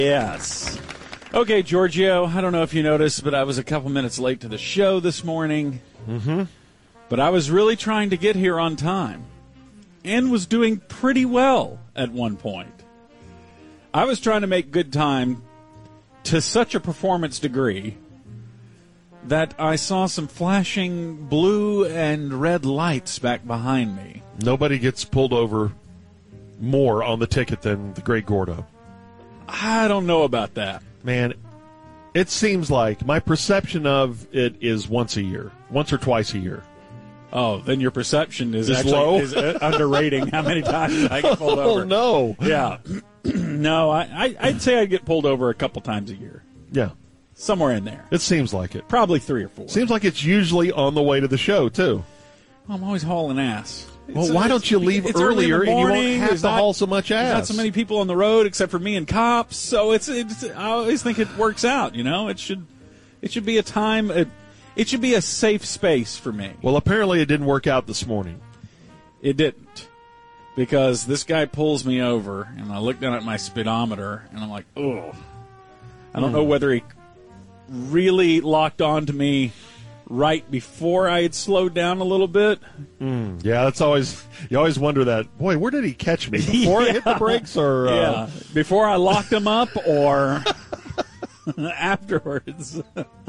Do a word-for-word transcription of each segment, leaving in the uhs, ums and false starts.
Yes. Okay, Giorgio, I don't know if you noticed, but I was a couple minutes late to the show this morning. Mm-hmm. But I was really trying to get here on time and was doing pretty well at one point. I was trying to make good time to such a performance degree that I saw some flashing blue and red lights back behind me. Nobody gets pulled over more on the ticket than the Great Gordo. I don't know about that. Man, it seems like my perception of it is once a year, once or twice a year. Oh, then your perception is, Is actually low? is uh, underrating how many times I get pulled over. Oh, no. Yeah. no, I, I, I'd say I get pulled over a couple times a year. Yeah. Somewhere in there. It seems like it. Probably three or four. Seems like it's usually on the way to the show, too. I'm always hauling ass. Well, It's- why it's- don't you leave it's early in the earlier and you morning. won't have There's to not- haul so much There's ass? not so many people on the road except for me and cops, so it's, it's I always think it works out, you know? It should it should be a time it, it should be a safe space for me. Well, apparently it didn't work out this morning. It didn't. Because this guy pulls me over and I look down at my speedometer and I'm like, "Oh." I don't Mm. know whether he really locked on to me right before I had slowed down a little bit. Mm, yeah, that's always you always wonder that. Boy, where did he catch me before Yeah. I hit the brakes, or uh, Yeah, before I locked him up or afterwards.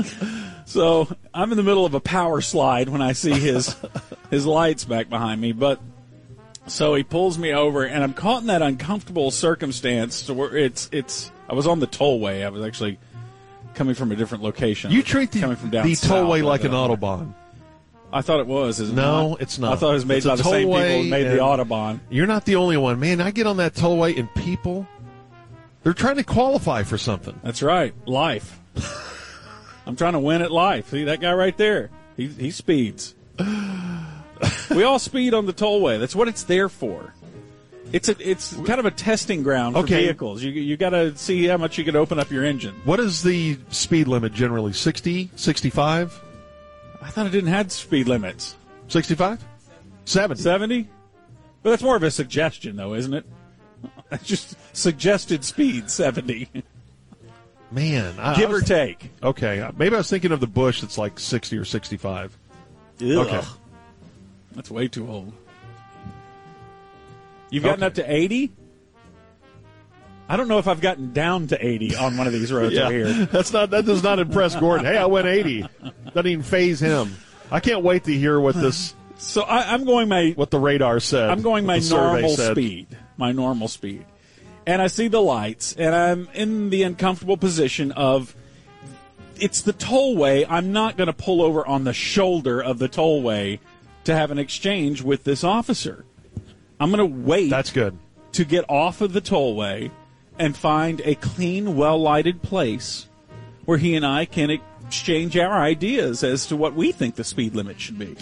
So I'm in the middle of a power slide when I see his his lights back behind me. But so he pulls me over, and I'm caught in that uncomfortable circumstance to where it's it's. I was on the tollway. I was actually coming from a different location. You treat the, coming from down the south, tollway I like an don't know. Autobahn. I thought it was. Is it No, not? it's not. I thought it was made It's by a the same people tollway who made the and- Autobahn. You're not the only one, man. I get on that tollway and people, they're trying to qualify for something. That's right. Life. I'm trying to win at life. See that guy right there? He he speeds. We all speed on the tollway. That's what it's there for. It's a, it's kind of a testing ground for Okay. vehicles. You you got to see how much you can open up your engine. What is the speed limit generally? sixty, sixty-five, I thought it didn't have speed limits. sixty-five, seventy. seventy? But that's more of a suggestion, though, isn't it? Just suggested speed, seventy. Man, I, Give I or was, take. Okay, maybe I was thinking of the Bush that's like sixty or sixty-five. Ugh. Okay. That's way too old. You've gotten Okay. up to eighty? I don't know if I've gotten down to eighty on one of these roads Yeah, over here. that's not that does not impress Gordon. Hey, I went eighty. Doesn't even phase him. I can't wait to hear what this So I, I'm going my what the radar said. I'm going what my the survey normal said. speed. My normal speed. And I see the lights, and I'm in the uncomfortable position of it's the tollway. I'm not going to pull over on the shoulder of the tollway to have an exchange with this officer. I'm going to wait That's good. to get off of the tollway and find a clean, well-lighted place where he and I can exchange our ideas as to what we think the speed limit should be.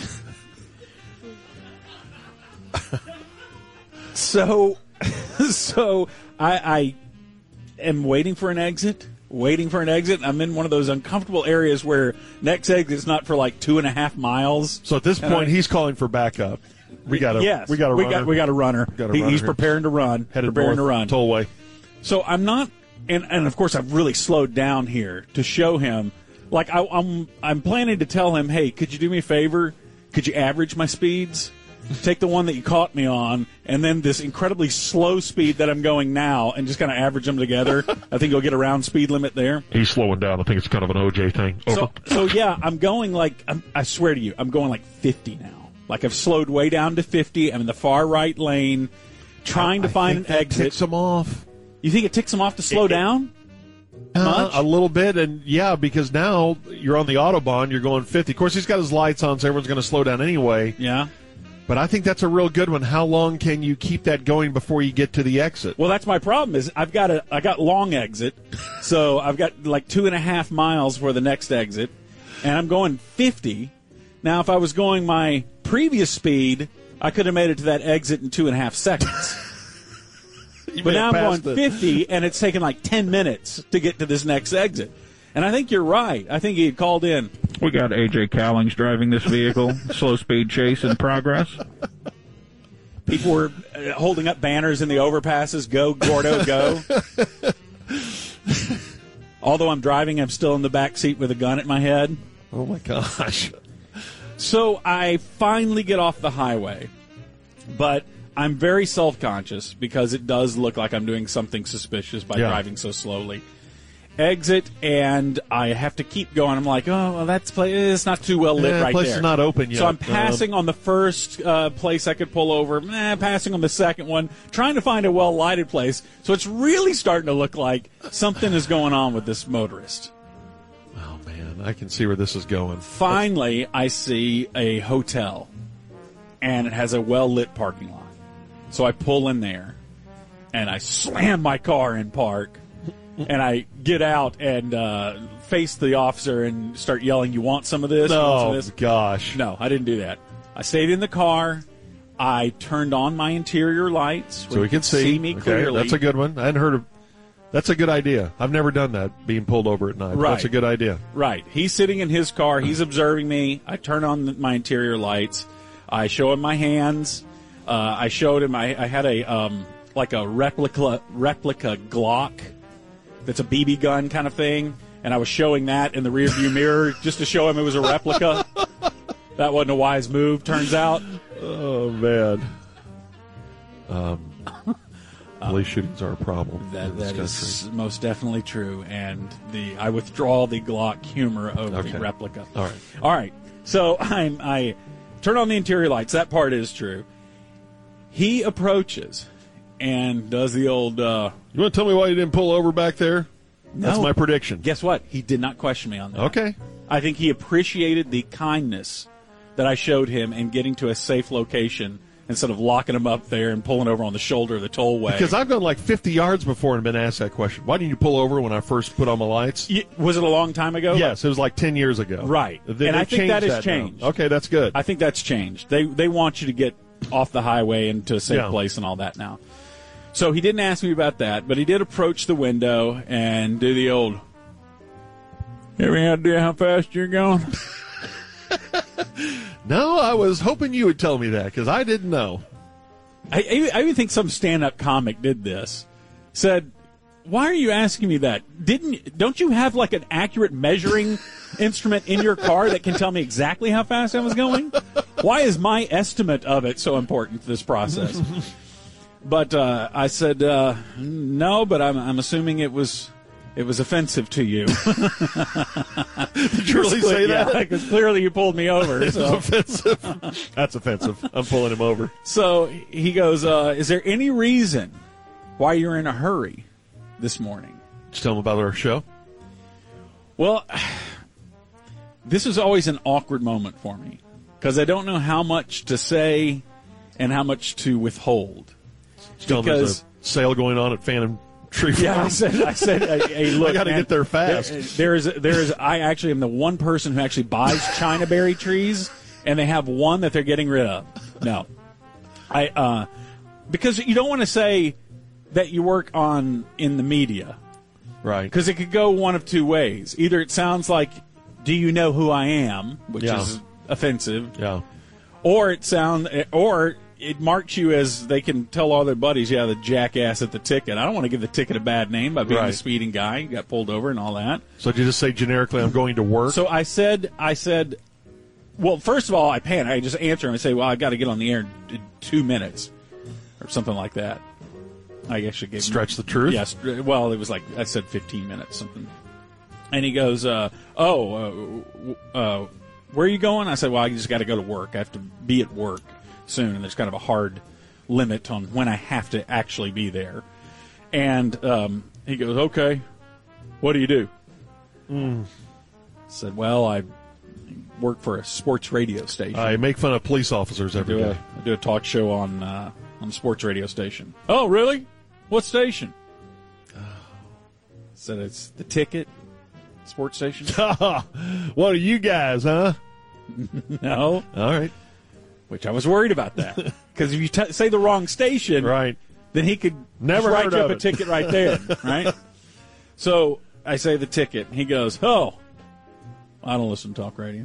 so, so I, I am waiting for an exit, waiting for an exit. I'm in one of those uncomfortable areas where next exit is not for like two and a half miles. So at this And point, I- he's calling for backup. We got a yes, we got a we runner. got we got a runner. Got a He- runner he's here. preparing to run. headed preparing north, to run. tollway. So I'm not, and, and of course I've really slowed down here to show him. Like I, I'm, I'm planning to tell him, hey, could you do me a favor? Could you average my speeds? Take the one that you caught me on, and then this incredibly slow speed that I'm going now, and just kind of average them together. I think you'll get around speed limit there. He's slowing down. I think it's kind of an O J thing. So, so yeah, I'm going like I'm, I swear to you, I'm going like fifty now. Like I've slowed way down to fifty. I'm in the far right lane, trying to I find think an that exit. ticks him off. You think it ticks him off to slow It- it- down? Uh, Much? a little bit, and yeah, because now you're on the Autobahn, you're going fifty. Of course, he's got his lights on, so everyone's going to slow down anyway. Yeah. But I think that's a real good one. How long can you keep that going before you get to the exit? Well, that's my problem. Is I've got a I got long exit, so I've got like two and a half miles for the next exit, and I'm going fifty. Now, if I was going my previous speed, I could have made it to that exit in two and a half seconds. You But may now I'm have going passed it. fifty, and it's taken like ten minutes to get to this next exit. And I think you're right. I think he had called in. We got A J Cowlings driving this vehicle. Slow speed chase in progress. People were uh, holding up banners in the overpasses. Go, Gordo, go. Although I'm driving, I'm still in the back seat with a gun at my head. Oh, my gosh. So I finally get off the highway, but I'm very self-conscious because it does look like I'm doing something suspicious by Yeah. driving so slowly. Exit, and I have to keep going. I'm like, oh, well, that's place. It's not too well lit Yeah, right place there. is not open yet. So I'm passing on the first uh, place I could pull over, eh, passing on the second one, trying to find a well-lighted place. So it's really starting to look like something is going on with this motorist. Oh, man, I can see where this is going. Finally, I see a hotel, and it has a well-lit parking lot. So I pull in there, and I slam my car in park, and I get out and uh, face the officer and start yelling, "You want some of this? You want some Oh, of this?" gosh. No, I didn't do that. I stayed in the car. I turned on my interior lights So we can see. me Okay, clearly. that's a good one. I hadn't heard of. That's a good idea. I've never done that, being pulled over at night. Right. That's a good idea. Right. He's sitting in his car. He's observing me. I turn on my interior lights. I show him my hands. Uh, I showed him. I, I had a um, like a replica replica Glock. That's a B B gun kind of thing, and I was showing that in the rearview mirror just to show him it was a replica. That wasn't a wise move, turns out. Oh, man. Um, police shootings are a problem in That, this that country. is most definitely true, and the I withdraw the Glock humor of Okay. the replica. All right. All right. So I'm, I turn on the interior lights. That part is true. He approaches and does the old. Uh, You want to tell me why you didn't pull over back there? That's No. my prediction. guess what? He did not question me on that. Okay. I think he appreciated the kindness that I showed him in getting to a safe location instead of locking him up there and pulling over on the shoulder of the tollway. Because I've gone like fifty yards before and been asked that question. Why didn't you pull over when I first put on my lights? Y- was it a long time ago? Yes, it was like ten years ago. Right. They- And I they've think that changed has now. changed. Okay, that's good. I think that's changed. They they want you to get off the highway and to a safe Yeah. place and all that now. So he didn't ask me about that, but he did approach the window and do the old, "You have any idea how fast you're going?" No, I was hoping you would tell me that because I didn't know. I, I I even think some stand-up comic did this. Said, "Why are you asking me that? Didn't don't you have like an accurate measuring instrument in your car that can tell me exactly how fast I was going? Why is my estimate of it so important to this process?" But uh, I said, uh, "No, but I'm I'm assuming it was it was offensive to you." Did you really say that? Because clearly you pulled me over. It's So. offensive. That's offensive. I'm pulling him over. So he goes, uh, "Is there any reason why you're in a hurry this morning?" Just tell him about our show. Well, this is always an awkward moment for me because I don't know how much to say and how much to withhold. Just tell him there's Because- a sale going on at Phantom Tree Farm. Yeah, I said, I said, hey, hey, look, I got to man, get there fast. There, there is, there is. I actually am the one person who actually buys China berry trees, and they have one that they're getting rid of. No, I uh, because you don't want to say that you work on in the media Right. because it could go one of two ways. Either it sounds like, "Do you know who I am?" which Yeah. is offensive, Yeah. or it sound or it marks you as they can tell all their buddies, "Yeah, the jackass at the ticket." I don't want to give the ticket a bad name by being Right. a speeding guy, got pulled over and all that. So did you just say generically, I'm going to work? So I said, I said, well, first of all, I panic. I just answer him and say, "Well, I got to get on the air in two minutes or something like that." I actually gave him- Stretch the truth? Yes. Well, it was like I said, fifteen minutes something. And he goes, uh, "Oh, uh, uh, where are you going?" I said, "Well, I just got to go to work. I have to be at work soon, and there's kind of a hard limit on when I have to actually be there." And um, he goes, "Okay, what do you do?" Mm. I said, "Well, I work for a sports radio station. I make fun of police officers every do day. a, I do a talk show on uh, on a sports radio station." "Oh, really? What station?" I said, "It's the Ticket sports station." What are you guys, huh? No. All right. Which I was worried about that. Because if you t- say the wrong station, Right. then he could Never just write heard you up of a it. ticket right there, right? So I say the ticket. He goes, "Oh, I don't listen to talk radio."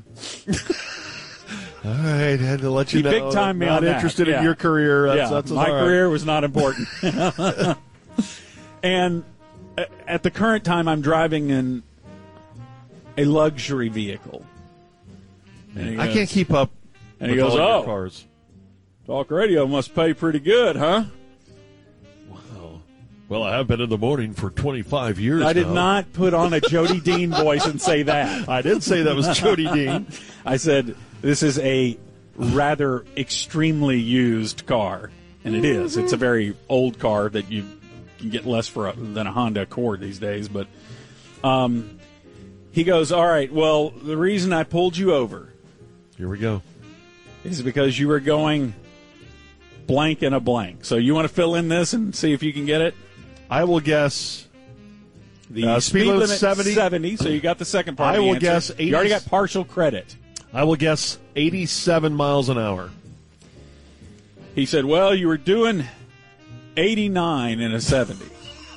All right. Had to let you He know. big timed me not on that. interested Yeah. in your career. That's, yeah, that's my all right. career was not important. And at the current time, I'm driving in a luxury vehicle. And he I goes- can't keep up And he with goes, all your "Oh, cars. talk radio must pay pretty good, huh?" Wow. Well, I have been in the morning for twenty-five years I did now. not put on a Jody Dean voice and say that. I didn't say that was Jody Dean. I said, this is a rather extremely used car. And it is. It's a very old car that you can get less for a, than a Honda Accord these days. But um, he goes, all right, well, the reason I pulled you over Here we go. is because you were going blank and a blank. So you want to fill in this and see if you can get it? I will guess. The Uh, speed, speed limit limit seventy. seventy, so you got the second part I of the will answer. guess eighty. You already got partial credit. I will guess eighty-seven miles an hour. He said, well, you were doing eighty-nine in a seventy.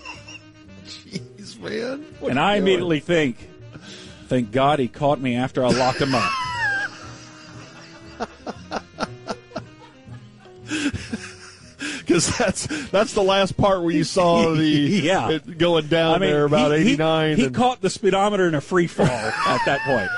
Jeez, man. What And are I you immediately think, thank God he caught me after I locked him up. Because that's that's the last part where you saw the Yeah. it going down I mean, there about he, he- eighty-nine. He, and, caught the speedometer in a free fall at that point.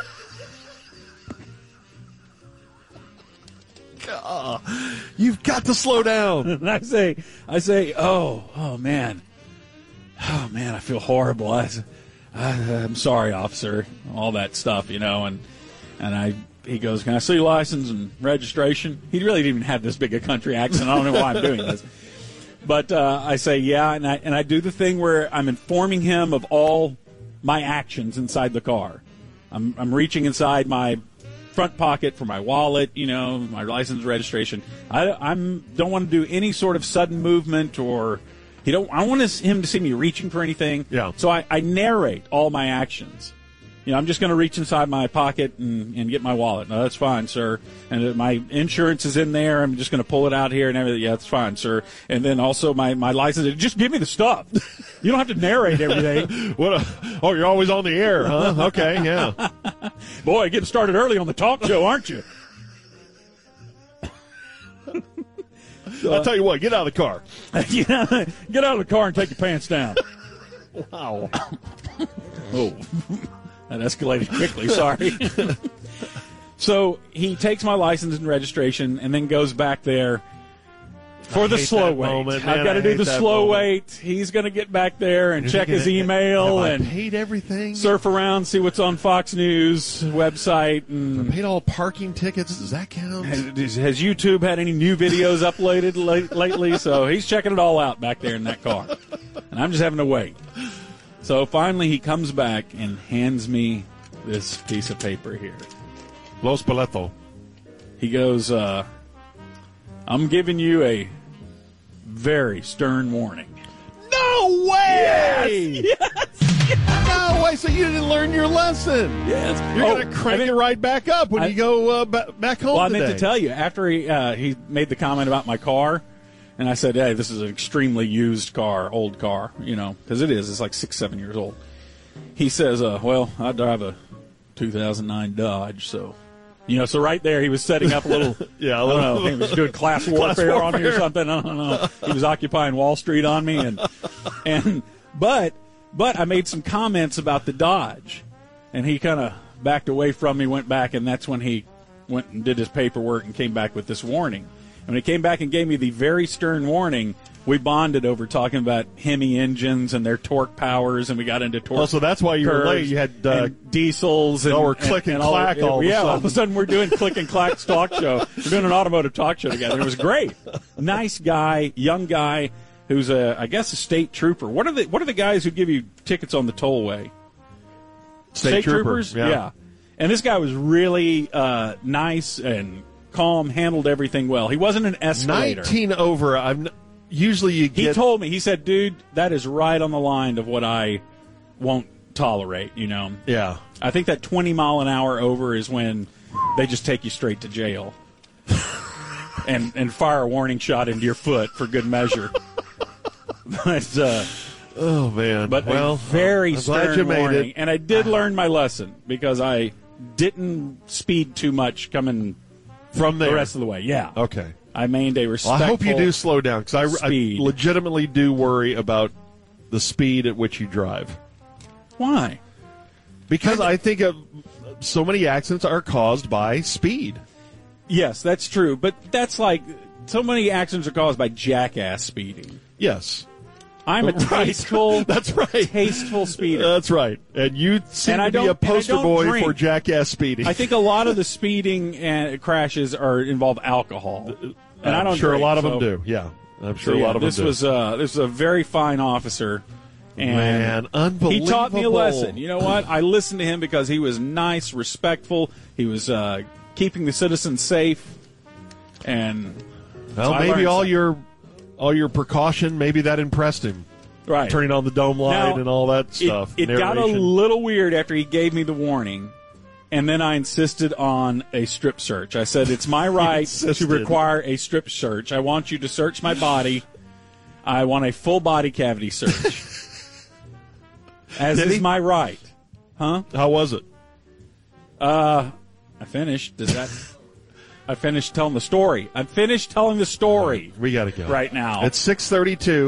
You've got to slow down. And I say, I say, oh, oh man, oh man, I feel horrible. I, I, I'm sorry, officer. All that stuff, you know, and and I. He goes, can I see your license and registration? He really didn't even have this big a country accent. I don't know why I'm doing this. But uh, I say, yeah, and I and I do the thing where I'm informing him of all my actions inside the car. I'm I'm reaching inside my front pocket for my wallet, you know, my license, registration. I I'm don't want to do any sort of sudden movement or he don't. I don't want him to see me reaching for anything. Yeah. So I, I narrate all my actions. You know, I'm just going to reach inside my pocket and, and get my wallet. No, that's fine, sir. And my insurance is in there. I'm just going to pull it out here and everything. Yeah, that's fine, sir. And then also my, my license. Just give me the stuff. You don't have to narrate everything. What? A, oh, you're always on the air, huh? Okay, yeah. Boy, getting started early on the talk show, aren't you? I'll tell you what. Get out of the car. You know, get out of the car and take your pants down. Wow. Oh, that escalated quickly. Sorry. So he takes my license and registration and then goes back there for I the hate slow that wait. moment, I've man. got to I do hate the that slow moment. wait. He's going to get back there and You're check his thinking, email have I and paid everything. surf around, see what's on Fox News website. And Paid all parking tickets. Does that count? has, has YouTube had any new videos uploaded late, lately? So he's checking it all out back there in that car. And I'm just having to wait. So finally he comes back and hands me this piece of paper here. Los Boleto. He goes, uh, I'm giving you a very stern warning. No way! Yes! No way! So you didn't learn your lesson. Yes. You're Oh, going to crank I mean- it right back up when I- you go uh, ba- back home Well, I today. meant to tell you, after he, uh, he made the comment about my car, and I said, hey, this is an extremely used car, old car, you know, because it is. It's like six, seven years old. He says, uh, well, I drive a two thousand nine Dodge, so... You know, so right there he was setting up a little, Yeah, a I don't little- know, I think he was doing class warfare, on me or warfare. something. I don't know. He was occupying Wall Street on me, and and but but I made some comments about the Dodge, and he kind of backed away from me, went back, and that's when he went and did his paperwork and came back with this warning. And when he came back and gave me the very stern warning, we bonded over talking about Hemi engines and their torque powers, and we got into torque. Oh, so that's why you were curves late. You had, uh, and diesels, and y'all were click and all- clack all of a yeah, all of a sudden. sudden we're doing click and clack talk show. We're doing an automotive talk show together. It was great. Nice guy, young guy, who's a I guess a state trooper. What are the what are the guys who give you tickets on the tollway? State trooper, troopers, yeah. And this guy was really uh, nice and calm, handled everything well. He wasn't an escalator. nineteen over. I'm n- usually you He get. told me, he said, dude, that is right on the line of what I won't tolerate, you know. Yeah. I think that twenty mile an hour over is when they just take you straight to jail and and fire a warning shot into your foot for good measure. But uh, Oh man. but well, a very I'm glad stern you made warning, it. and I did learn my lesson because I didn't speed too much coming From there. the rest of the way. Yeah, Okay. I maintained a Well, respectful. I hope you do slow down because I, I speed. legitimately do worry about the speed at which you drive. Why? Because I think of, so many accidents are caused by speed. Yes, that's true. But that's like, so many accidents are caused by jackass speeding. Yes. I'm a Right. tasteful, That's right. tasteful speeder. That's right. And you seem And I to be don't- a and I poster don't boy drink. for jackass speeding. I think a lot of the speeding and crashes are involve alcohol, and I'm I don't. sure drink, a lot of so- them do. Yeah, I'm So sure yeah, a lot of this them do. was uh, this was a very fine officer, and Man, unbelievable. he taught me a lesson. You know what? I listened to him because he was nice, respectful. He was uh, keeping the citizens safe, and well, so I maybe learned all something. your all your precaution, maybe that impressed him. right. Turning on the dome light Now, and all that It, stuff. it got a narration. little weird after he gave me the warning, and then I insisted on a strip search. I said, it's my right to insisted. require a strip search. I want you to search my body. I want a full body cavity search. As Did is he? my right. Huh? How was it? Uh, I finished. Does that... I finished telling the story. I'm finished telling the story We got to go right now. It's six thirty-two.